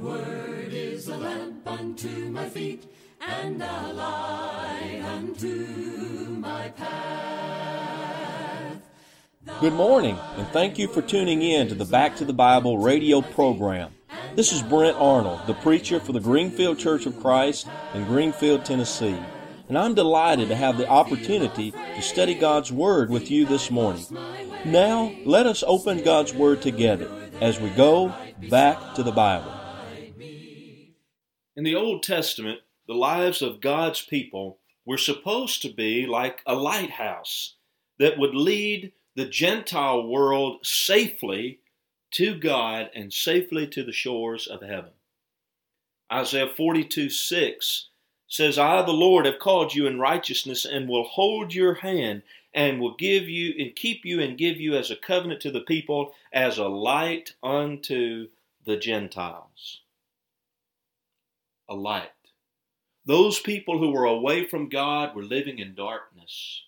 word is a lamp unto my feet, and a light unto my path. Good morning, and thank you for tuning in to the Back to the Bible radio program. This is Brent Arnold, the preacher for the Greenfield Church of Christ in Greenfield, Tennessee. And I'm delighted to have the opportunity to study God's Word with you this morning. Now, let us open God's Word together as we go back to the Bible. In the Old Testament, the lives of God's people were supposed to be like a lighthouse that would lead the Gentile world safely to God and safely to the shores of heaven. Isaiah 42:6 says, I, the Lord, have called you in righteousness and will hold your hand and will give you and keep you and give you as a covenant to the people, as a light unto the Gentiles. A light. Those people who were away from God were living in darkness.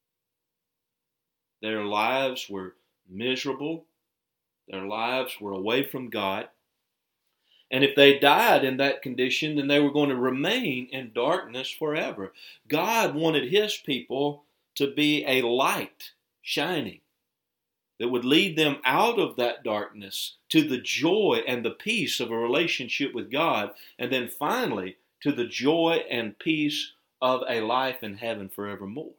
Their lives were miserable. Their lives were away from God. And if they died in that condition, then they were going to remain in darkness forever. God wanted His people to be a light shining that would lead them out of that darkness to the joy and the peace of a relationship with God, and then finally to the joy and peace of a life in heaven forevermore.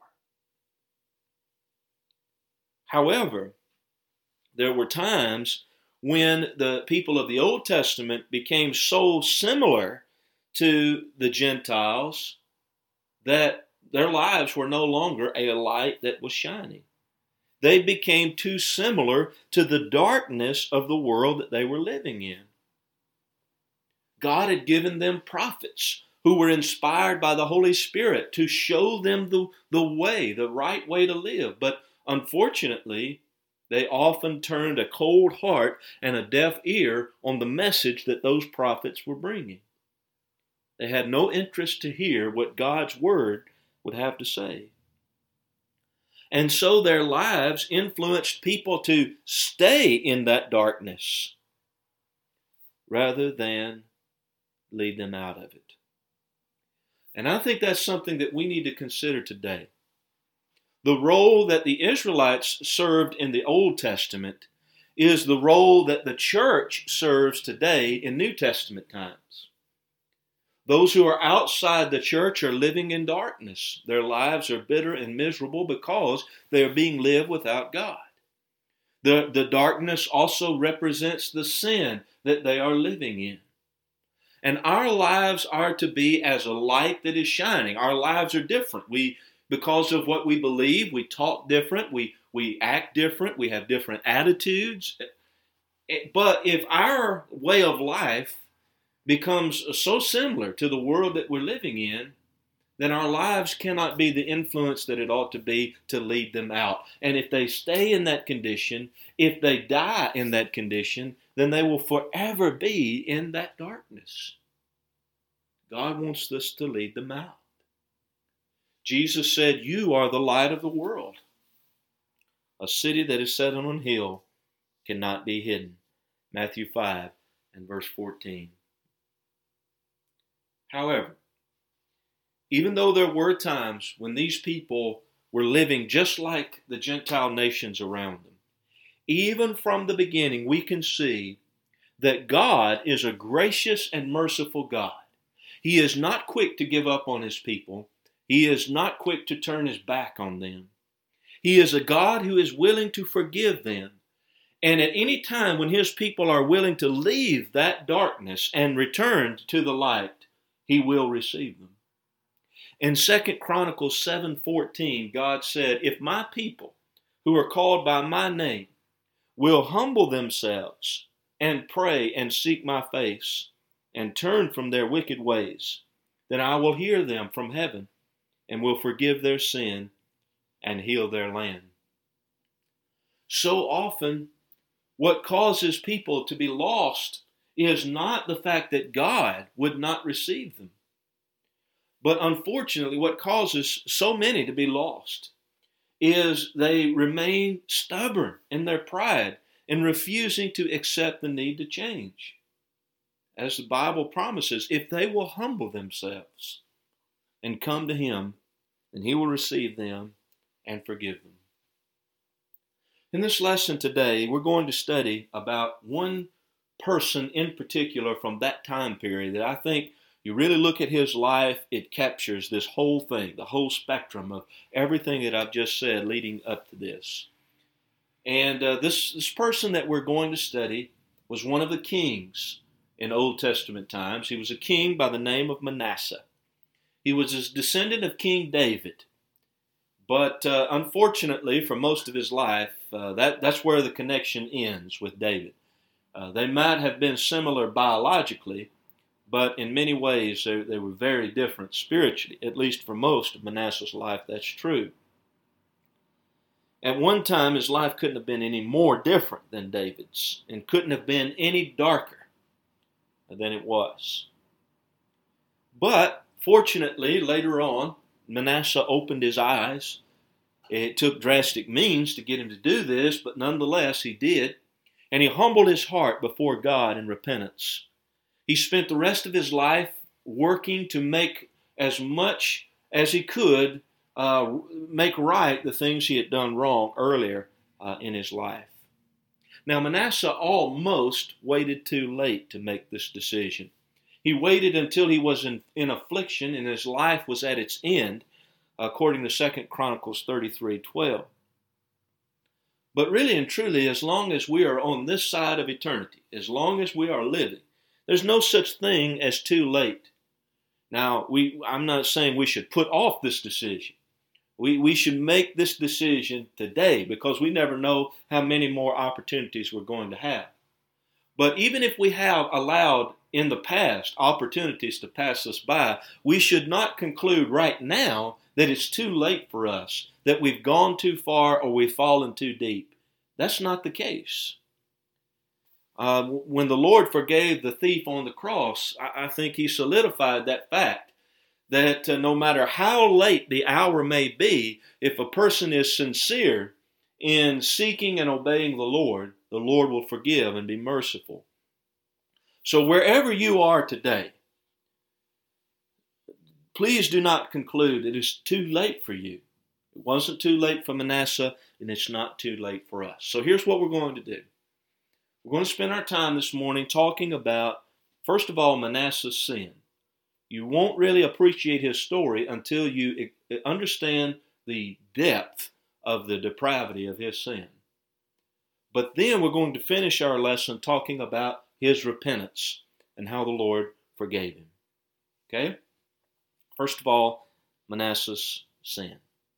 However, there were times when the people of the Old Testament became so similar to the Gentiles that their lives were no longer a light that was shining. They became too similar to the darkness of the world that they were living in. God had given them prophets who were inspired by the Holy Spirit to show them the way, the right way to live. But unfortunately, they often turned a cold heart and a deaf ear on the message that those prophets were bringing. They had no interest to hear what God's Word would have to say. And so their lives influenced people to stay in that darkness rather than lead them out of it. And I think that's something that we need to consider today. The role that the Israelites served in the Old Testament is the role that the church serves today in New Testament times. Those who are outside the church are living in darkness. Their lives are bitter and miserable because they are being lived without God. The darkness also represents the sin that they are living in. And our lives are to be as a light that is shining. Our lives are different. Because of what we believe, we talk different, we act different, we have different attitudes. But if our way of life becomes so similar to the world that we're living in, then our lives cannot be the influence that it ought to be to lead them out. And if they stay in that condition, if they die in that condition, then they will forever be in that darkness. God wants us to lead them out. Jesus said, you are the light of the world. A city that is set on a hill cannot be hidden. Matthew 5 and verse 14. However, even though there were times when these people were living just like the Gentile nations around them, even from the beginning we can see that God is a gracious and merciful God. He is not quick to give up on His people. He is not quick to turn His back on them. He is a God who is willing to forgive them. And at any time when His people are willing to leave that darkness and return to the light, He will receive them. In 2 Chronicles 7:14, God said, if my people who are called by my name will humble themselves and pray and seek my face and turn from their wicked ways, then I will hear them from heaven and will forgive their sin and heal their land. So often, what causes people to be lost is not the fact that God would not receive them. But unfortunately, what causes so many to be lost is they remain stubborn in their pride and refusing to accept the need to change. as the Bible promises, if they will humble themselves and come to Him, then He will receive them and forgive them. In this lesson today, we're going to study about one person in particular from that time period that I think you really look at his life, it captures this whole thing, the whole spectrum of everything that I've just said leading up to this. And this person that we're going to study was one of the kings in Old Testament times. He was a king by the name of Manasseh. He was a descendant of King David. But unfortunately, for most of his life, that's where the connection ends with David. They might have been similar biologically, but in many ways they were very different spiritually. At least for most of Manasseh's life, that's true. At one time, his life couldn't have been any more different than David's, and couldn't have been any darker than it was. But fortunately, later on, Manasseh opened his eyes. It took drastic means to get him to do this, but nonetheless he did. And he humbled his heart before God in repentance. He spent the rest of his life working to make as much as he could make right the things he had done wrong earlier in his life. Now Manasseh almost waited too late to make this decision. He waited until he was in affliction and his life was at its end, according to 2 Chronicles 33:12. But really and truly, as long as we are on this side of eternity, as long as we are living, there's no such thing as too late. Now, I'm not saying we should put off this decision. We should make this decision today because we never know how many more opportunities we're going to have. But even if we have allowed in the past opportunities to pass us by, we should not conclude right now that it's too late for us, that we've gone too far or we've fallen too deep. That's not the case. When the Lord forgave the thief on the cross, I think He solidified that fact that no matter how late the hour may be, if a person is sincere in seeking and obeying the Lord will forgive and be merciful. So wherever you are today, please do not conclude it is too late for you. It wasn't too late for Manasseh, and it's not too late for us. So here's what we're going to do. We're going to spend our time this morning talking about, first of all, Manasseh's sin. You won't really appreciate his story until you understand the depth of the depravity of his sin. But then we're going to finish our lesson talking about his repentance and how the Lord forgave him. Okay? First of all, Manasseh's sin.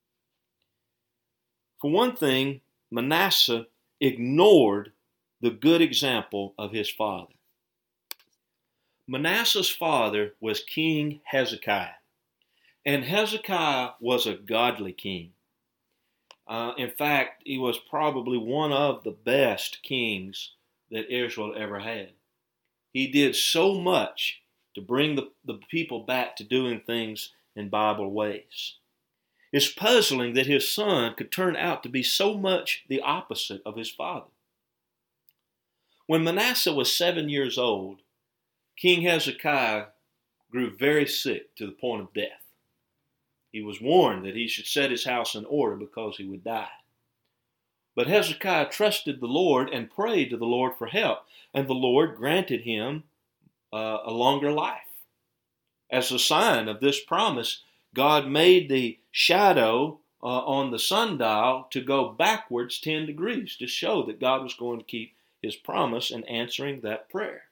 For one thing, Manasseh ignored the good example of his father. Manasseh's father was King Hezekiah, and Hezekiah was a godly king. In fact, he was probably one of the best kings that Israel ever had. He did so much to bring the people back to doing things in Bible ways. It's puzzling that his son could turn out to be so much the opposite of his father. When Manasseh was 7 years old, King Hezekiah grew very sick to the point of death. He was warned that he should set his house in order because he would die. But Hezekiah trusted the Lord and prayed to the Lord for help, and the Lord granted him a longer life. As a sign of this promise, God made the shadow on the sundial to go backwards 10 degrees to show that God was going to keep His promise and answering that prayer.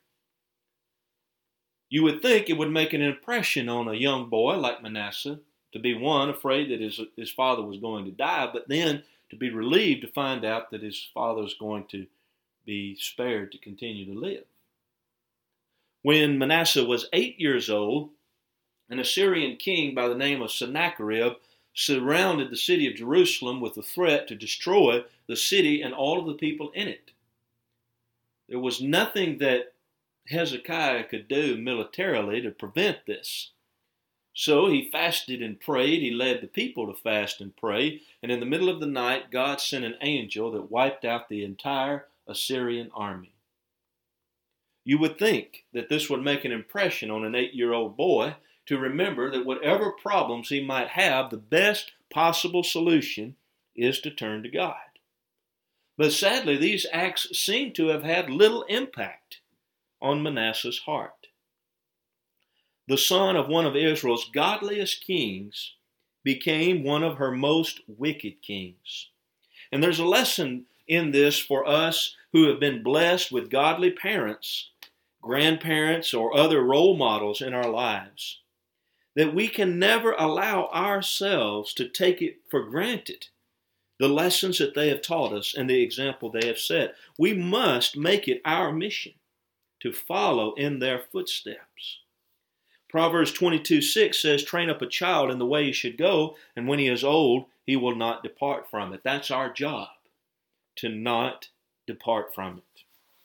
You would think it would make an impression on a young boy like Manasseh to be, one, afraid that his father was going to die, but then to be relieved to find out that his father was going to be spared to continue to live. When Manasseh was 8 years old, an Assyrian king by the name of Sennacherib surrounded the city of Jerusalem with a threat to destroy the city and all of the people in it. There was nothing that Hezekiah could do militarily to prevent this. So he fasted and prayed. He led the people to fast and pray. And in the middle of the night, God sent an angel that wiped out the entire Assyrian army. You would think that this would make an impression on an 8-year-old boy to remember that whatever problems he might have, the best possible solution is to turn to God. But sadly, these acts seem to have had little impact on Manasseh's heart. The son of one of Israel's godliest kings became one of her most wicked kings. And there's a lesson in this for us who have been blessed with godly parents, grandparents, or other role models in our lives, that we can never allow ourselves to take it for granted, the lessons that they have taught us and the example they have set. We must make it our mission to follow in their footsteps. Proverbs 22:6 says, "Train up a child in the way he should go, and when he is old, he will not depart from it." That's our job, to not depart from it.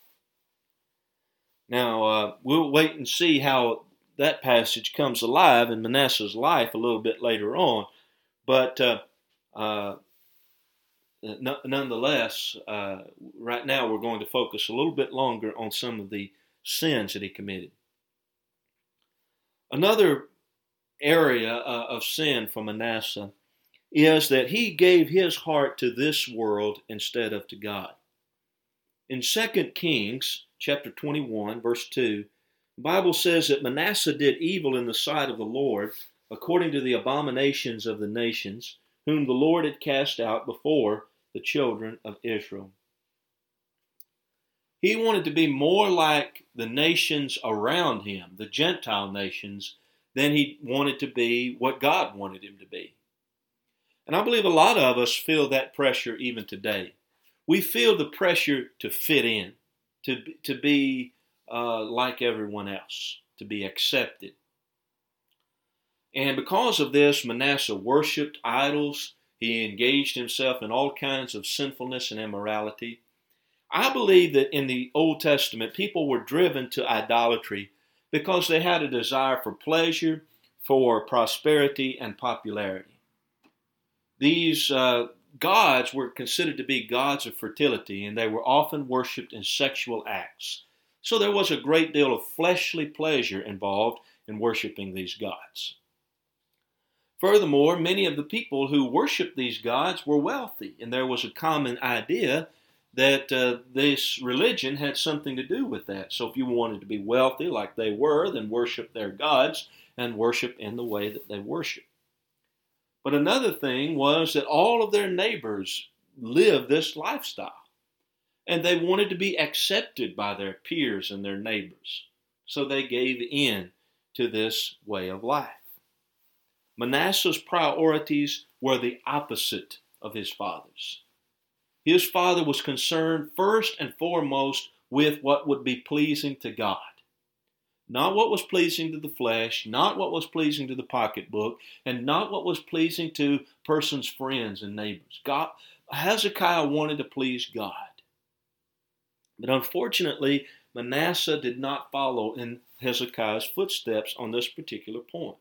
Now, we'll wait and see how that passage comes alive in Manasseh's life a little bit later on. But nonetheless, right now we're going to focus a little bit longer on some of the sins that he committed. Another area of sin for Manasseh is that he gave his heart to this world instead of to God. In 2 Kings chapter 21, verse 2, the Bible says that Manasseh did evil in the sight of the Lord, according to the abominations of the nations, whom the Lord had cast out before the children of Israel. He wanted to be more like the nations around him, the Gentile nations, than he wanted to be what God wanted him to be. And I believe a lot of us feel that pressure even today. We feel the pressure to fit in, to be like everyone else, to be accepted. And because of this, Manasseh worshipped idols. He engaged himself in all kinds of sinfulness and immorality. I believe that in the Old Testament, people were driven to idolatry because they had a desire for pleasure, for prosperity, and popularity. These gods were considered to be gods of fertility, and they were often worshipped in sexual acts. So there was a great deal of fleshly pleasure involved in worshiping these gods. Furthermore, many of the people who worshiped these gods were wealthy, and there was a common idea that this religion had something to do with that. So if you wanted to be wealthy like they were, then worship their gods and worship in the way that they worship. But another thing was that all of their neighbors lived this lifestyle, and they wanted to be accepted by their peers and their neighbors. So they gave in to this way of life. Manasseh's priorities were the opposite of his father's. His father was concerned first and foremost with what would be pleasing to God. Not what was pleasing to the flesh, not what was pleasing to the pocketbook, and not what was pleasing to person's friends and neighbors. Hezekiah wanted to please God. But unfortunately, Manasseh did not follow in Hezekiah's footsteps on this particular point.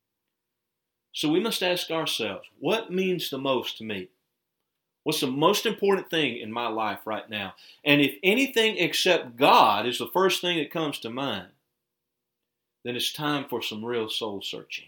So we must ask ourselves, what means the most to me? What's the most important thing in my life right now? And if anything except God is the first thing that comes to mind, then it's time for some real soul searching.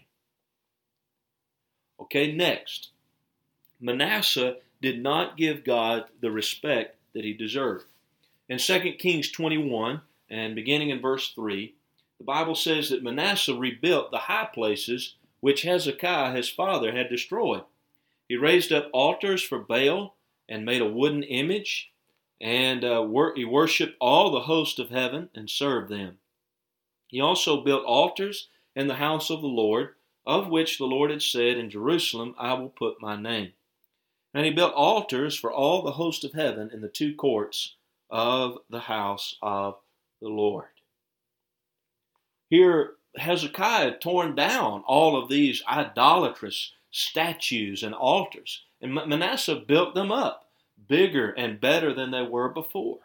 Okay, next. Manasseh did not give God the respect that he deserved. In 2 Kings 21, and beginning in verse 3, the Bible says that Manasseh rebuilt the high places which Hezekiah, his father, had destroyed. He raised up altars for Baal and made a wooden image, and he worshipped all the host of heaven and served them. He also built altars in the house of the Lord, of which the Lord had said, "In Jerusalem I will put my name." And he built altars for all the host of heaven in the two courts of the house of the Lord. Here, Hezekiah had torn down all of these idolatrous statues and altars, and Manasseh built them up bigger and better than they were before.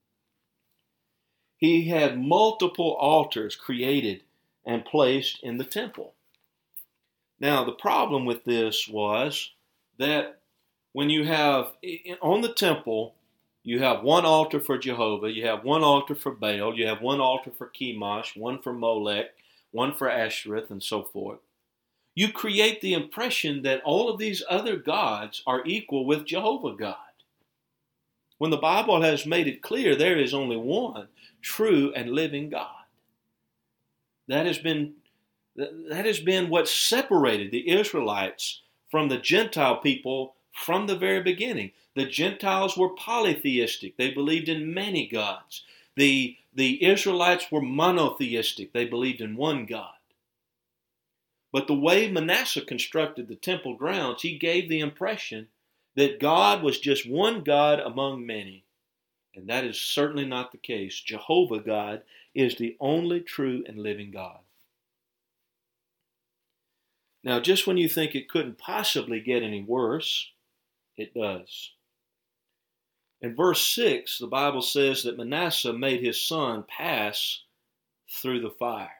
He had multiple altars created and placed in the temple. Now, the problem with this was that when you have on the temple, You have one altar for Jehovah, you have one altar for Baal, you have one altar for Chemosh, one for Molech, one for Ashereth, and so forth. You create the impression that all of these other gods are equal with Jehovah God, when the Bible has made it clear there is only one true and living God. That has been what separated the Israelites from the Gentile people from the very beginning. The Gentiles were polytheistic. They believed in many gods. The Israelites were monotheistic. They believed in one God. But the way Manasseh constructed the temple grounds, he gave the impression that God was just one God among many. And that is certainly not the case. Jehovah God is the only true and living God. Now, just when you think it couldn't possibly get any worse, it does. In verse 6, the Bible says that Manasseh made his son pass through the fire.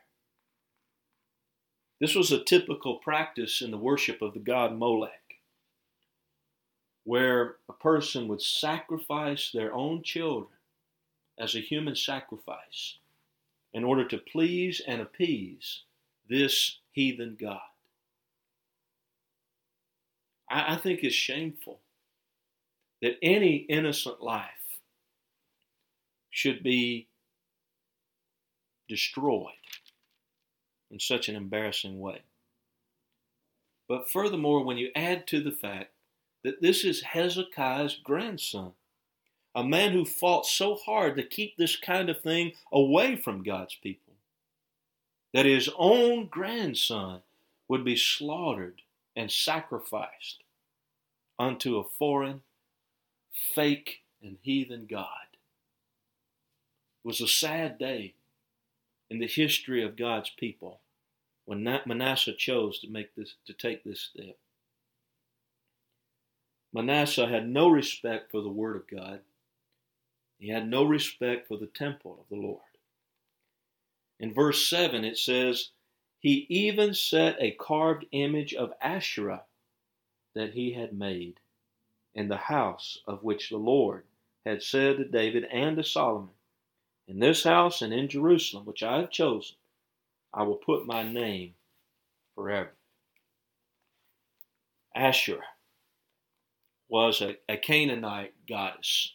This was a typical practice in the worship of the god Molech, where a person would sacrifice their own children as a human sacrifice in order to please and appease this heathen god. I think it's shameful that any innocent life should be destroyed in such an embarrassing way. But furthermore, when you add to the fact that this is Hezekiah's grandson, a man who fought so hard to keep this kind of thing away from God's people, that his own grandson would be slaughtered and sacrificed unto a foreign, fake, and heathen god. It was a sad day in the history of God's people when Manasseh chose to take this step. Manasseh had no respect for the Word of God. He had no respect for the temple of the Lord. In verse 7 it says, he even set a carved image of Asherah that he had made in the house of which the Lord had said to David and to Solomon, in this house and in Jerusalem, which I have chosen, I will put my name forever. Asherah was a Canaanite goddess,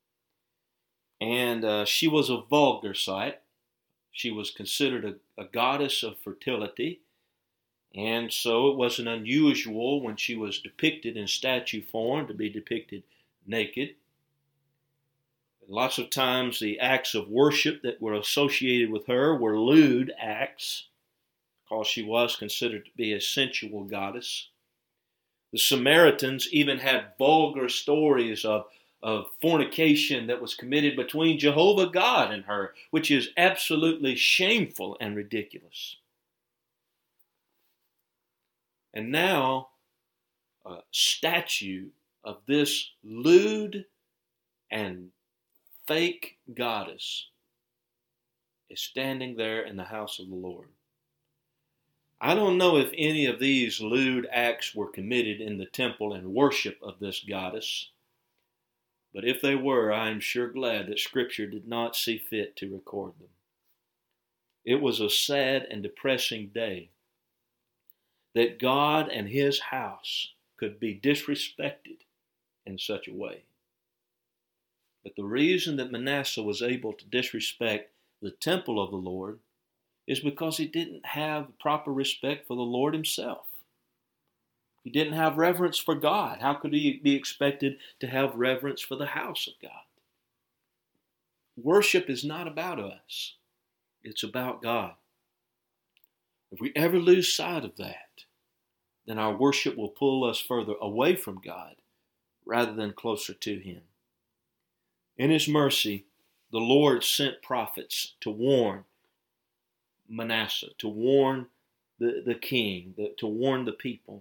and she was a vulgar sight. She was considered a goddess of fertility, and so it wasn't unusual when she was depicted in statue form to be depicted naked. Lots of times the acts of worship that were associated with her were lewd acts, because she was considered to be a sensual goddess. The Samaritans even had vulgar stories of fornication that was committed between Jehovah God and her, which is absolutely shameful and ridiculous. And now a statue of this lewd and fake goddess is standing there in the house of the Lord. I don't know if any of these lewd acts were committed in the temple and worship of this goddess, but if they were, I am sure glad that Scripture did not see fit to record them. It was a sad and depressing day that God and His house could be disrespected in such a way. But the reason that Manasseh was able to disrespect the temple of the Lord is because he didn't have proper respect for the Lord Himself. He didn't have reverence for God. How could he be expected to have reverence for the house of God? Worship is not about us. It's about God. If we ever lose sight of that, then our worship will pull us further away from God rather than closer to Him. In His mercy, the Lord sent prophets to warn Manasseh, to warn the king, to warn the people.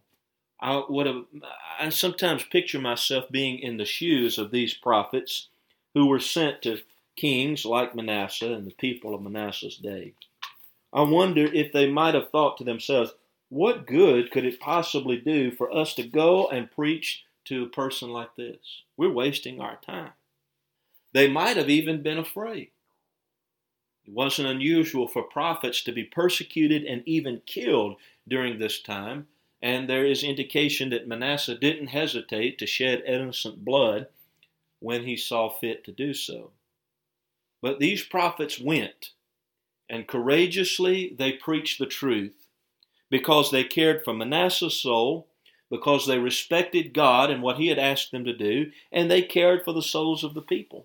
I sometimes picture myself being in the shoes of these prophets who were sent to kings like Manasseh and the people of Manasseh's day. I wonder if they might have thought to themselves, what good could it possibly do for us to go and preach to a person like this? We're wasting our time. They might have even been afraid. It wasn't unusual for prophets to be persecuted and even killed during this time, and there is indication that Manasseh didn't hesitate to shed innocent blood when he saw fit to do so. But these prophets went, and courageously they preached the truth, because they cared for Manasseh's soul, because they respected God and what he had asked them to do, and they cared for the souls of the people.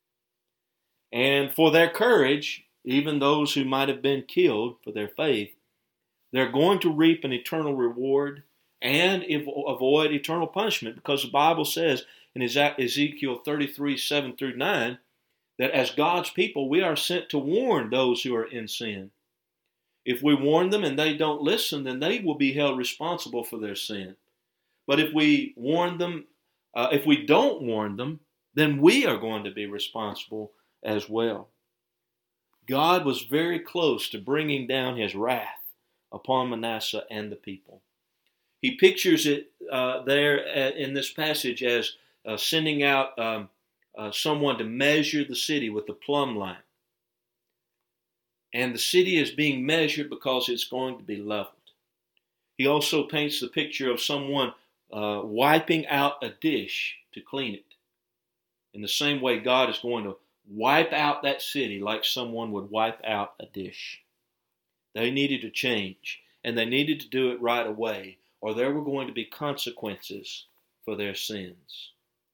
And for their courage, even those who might have been killed for their faith, they're going to reap an eternal reward and avoid eternal punishment, because the Bible says in Ezekiel 33, 7 through 9, that as God's people, we are sent to warn those who are in sin. If we warn them and they don't listen, then they will be held responsible for their sin. But if we warn them, if we don't warn them, then we are going to be responsible as well. God was very close to bringing down his wrath upon Manasseh and the people. He pictures it there in this passage as sending out someone to measure the city with the plumb line. And the city is being measured because it's going to be leveled. He also paints the picture of someone wiping out a dish to clean it. In the same way, God is going to wipe out that city like someone would wipe out a dish. They needed to change, and they needed to do it right away, or there were going to be consequences for their sins.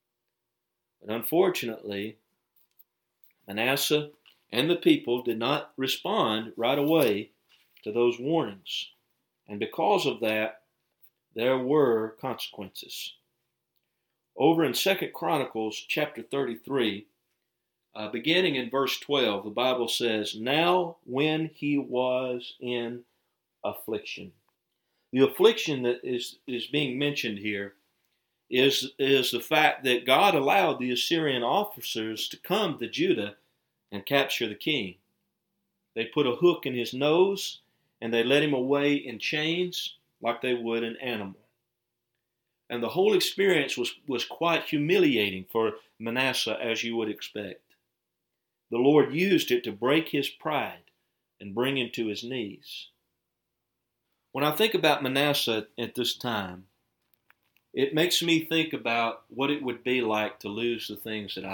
But unfortunately, Manasseh and the people did not respond right away to those warnings. And because of that, there were consequences. Over in 2 Chronicles chapter 33, beginning in verse 12, the Bible says, "Now when he was in affliction." The affliction that is being mentioned here is the fact that God allowed the Assyrian officers to come to Judah and capture the king. They put a hook in his nose and they led him away in chains like they would an animal. And the whole experience was quite humiliating for Manasseh, as you would expect. The Lord used it to break his pride and bring him to his knees. When I think about Manasseh at this time, it makes me think about what it would be like to lose the things that I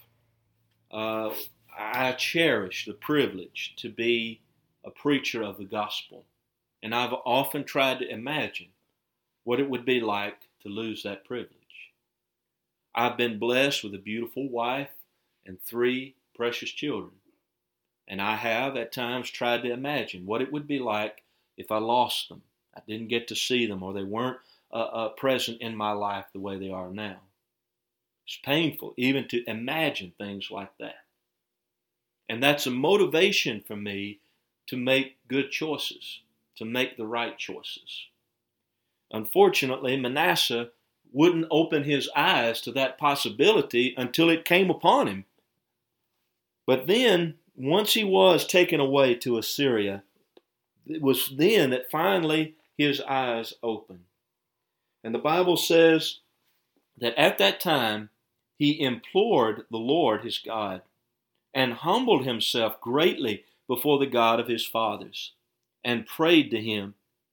love. I cherish the privilege to be a preacher of the gospel, and I've often tried to imagine what it would be like to lose that privilege. I've been blessed with a beautiful wife and 3 precious children, and I have at times tried to imagine what it would be like if I lost them. I didn't get to see them, or they weren't present in my life the way they are now. It's painful even to imagine things like that. And that's a motivation for me to make good choices, to make the right choices. Unfortunately, Manasseh wouldn't open his eyes to that possibility until it came upon him. But then, once he was taken away to Assyria, it was then that finally his eyes opened. And the Bible says that at that time he implored the Lord his God and humbled himself greatly before the God of his fathers and prayed to him.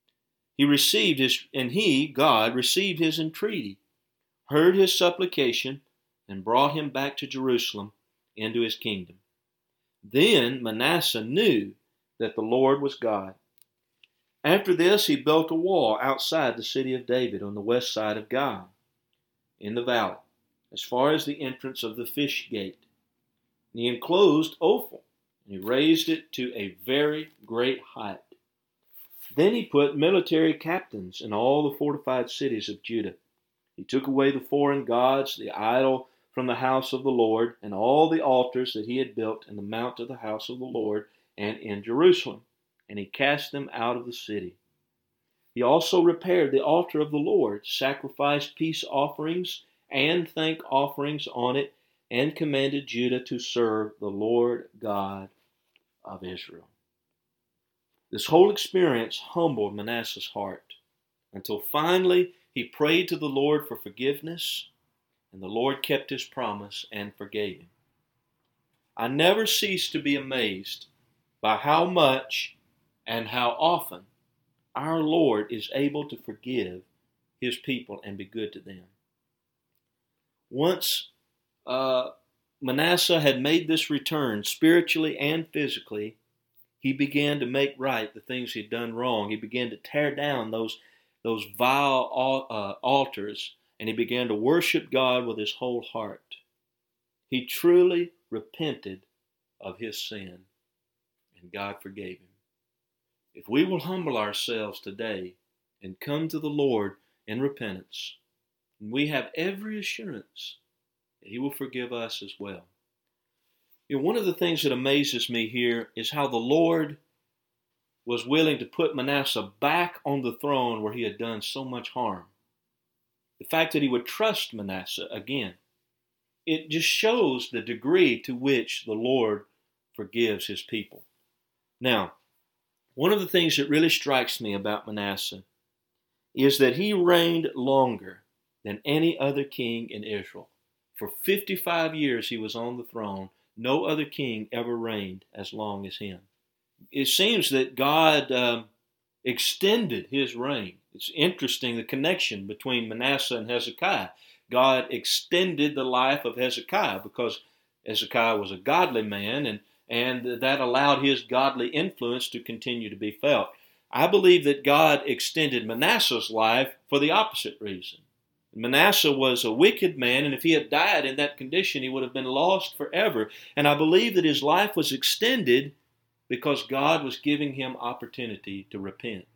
God received his entreaty, heard his supplication, and brought him back to Jerusalem into his kingdom. Then Manasseh knew that the Lord was God. After this, he built a wall outside the city of David on the west side of Gihon, in the valley, as far as the entrance of the fish gate. And he enclosed Ophel, and he raised it to a very great height. Then he put military captains in all the fortified cities of Judah. He took away the foreign gods, the idol from the house of the Lord, and all the altars that he had built in the mount of the house of the Lord and in Jerusalem, and he cast them out of the city. He also repaired the altar of the Lord, sacrificed peace offerings and thank offerings on it, and commanded Judah to serve the Lord God of Israel. This whole experience humbled Manasseh's heart until finally he prayed to the Lord for forgiveness, and the Lord kept his promise and forgave him. I never cease to be amazed by how much and how often our Lord is able to forgive His people and be good to them. Once Manasseh had made this return spiritually and physically, he began to make right the things he'd done wrong. He began to tear down those vile altars, and he began to worship God with his whole heart. He truly repented of his sin, and God forgave him. If we will humble ourselves today and come to the Lord in repentance, we have every assurance that He will forgive us as well. You know, one of the things that amazes me here is how the Lord was willing to put Manasseh back on the throne where he had done so much harm. The fact that He would trust Manasseh again, it just shows the degree to which the Lord forgives His people. Now, one of the things that really strikes me about Manasseh is that he reigned longer than any other king in Israel. For 55 years he was on the throne. No other king ever reigned as long as him. It seems that God extended his reign. It's interesting, the connection between Manasseh and Hezekiah. God extended the life of Hezekiah because Hezekiah was a godly man, and that allowed his godly influence to continue to be felt. I believe that God extended Manasseh's life for the opposite reason. Manasseh was a wicked man, and if he had died in that condition, he would have been lost forever. And I believe that his life was extended because God was giving him opportunity to repent.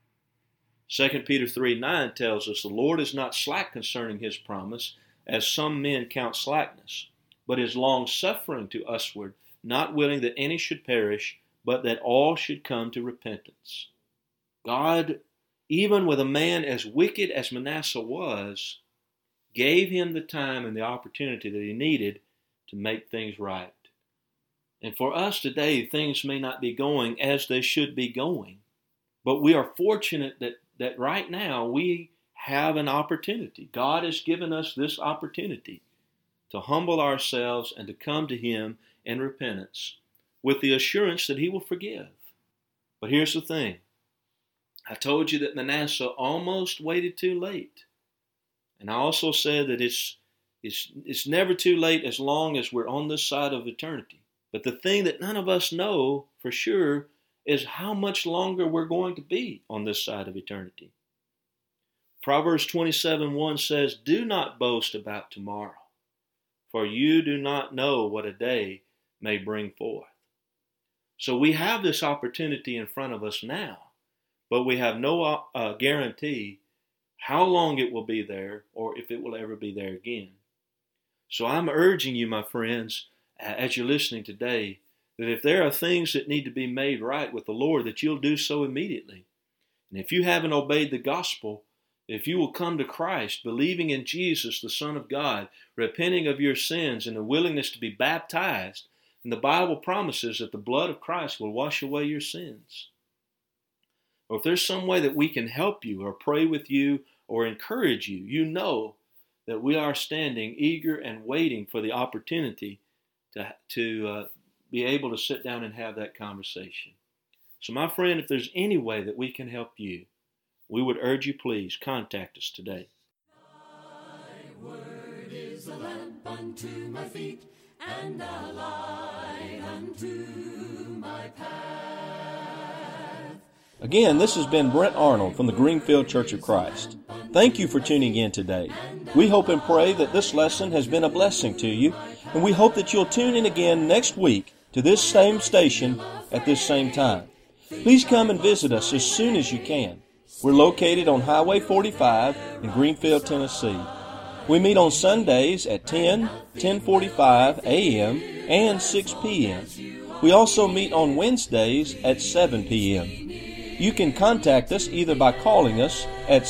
2 Peter 3:9 tells us, the Lord is not slack concerning His promise, as some men count slackness, but is long-suffering to usward, not willing that any should perish, but that all should come to repentance. God, even with a man as wicked as Manasseh was, gave him the time and the opportunity that he needed to make things right. And for us today, things may not be going as they should be going, but we are fortunate that right now we have an opportunity. God has given us this opportunity to humble ourselves and to come to Him in repentance with the assurance that He will forgive. But here's the thing. I told you that Manasseh almost waited too late. And I also said that it's never too late as long as we're on this side of eternity. But the thing that none of us know for sure is how much longer we're going to be on this side of eternity. Proverbs 27:1 says, "Do not boast about tomorrow, for you do not know what a day may bring forth." So we have this opportunity in front of us now, but we have no guarantee how long it will be there or if it will ever be there again. So I'm urging you, my friends, as you're listening today, that if there are things that need to be made right with the Lord, that you'll do so immediately. And if you haven't obeyed the gospel, if you will come to Christ, believing in Jesus, the Son of God, repenting of your sins and a willingness to be baptized, and the Bible promises that the blood of Christ will wash away your sins. Or if there's some way that we can help you or pray with you or encourage you, you know that we are standing eager and waiting for the opportunity to be able to sit down and have that conversation. So my friend, if there's any way that we can help you, we would urge you, please contact us today. Thy word is a lamp unto my feet and a light unto my path. Again, this has been Brent Arnold from the Greenfield Church of Christ. Thank you for tuning in today. We hope and pray that this lesson has been a blessing to you, and we hope that you'll tune in again next week to this same station at this same time. Please come and visit us as soon as you can. We're located on Highway 45 in Greenfield, Tennessee. We meet on Sundays at 10:45 a.m. and 6 p.m. We also meet on Wednesdays at 7 p.m. You can contact us either by calling us at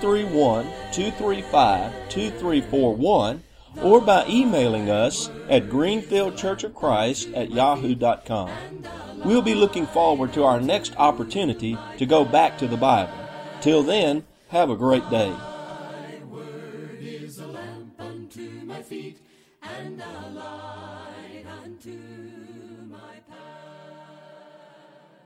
731-235-2341 or by emailing us at greenfieldchurchofchrist@yahoo.com. We'll be looking forward to our next opportunity to go back to the Bible. Till then, have a great day.